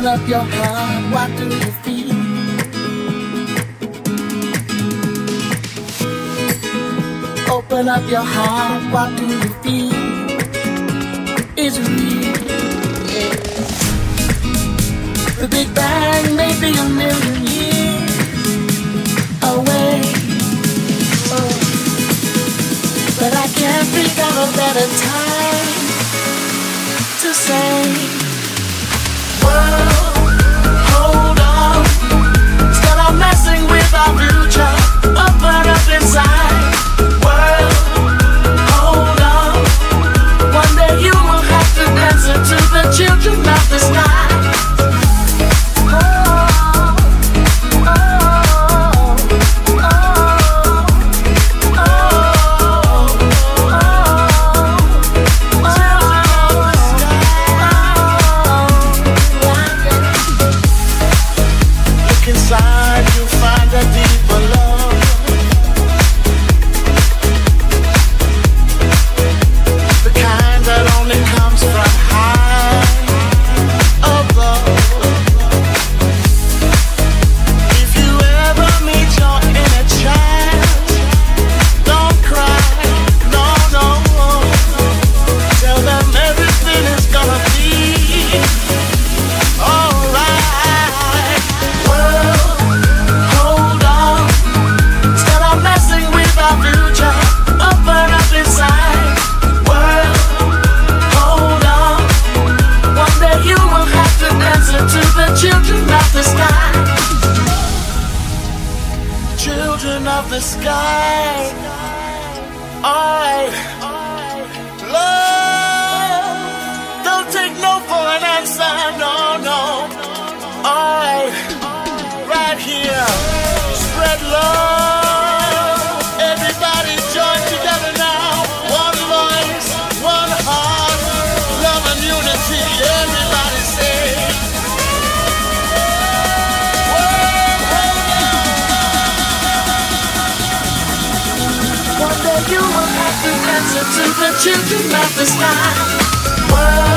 Open up your heart, what do you feel? Open up your heart, what do you feel? It's real, yeah. The Big Bang may be a million years away, oh, but I can't think of a better time to say, world, hold on, stop messing with our future, open up inside. World, hold on, one day you will have to answer to the children of the sky. Children of the sky, alright, love, don't take no for an answer, no, no, alright, right here, spread love, everybody join together now, one voice, one heart, love and unity, everybody say, you will have to answer to the children of the sky. World.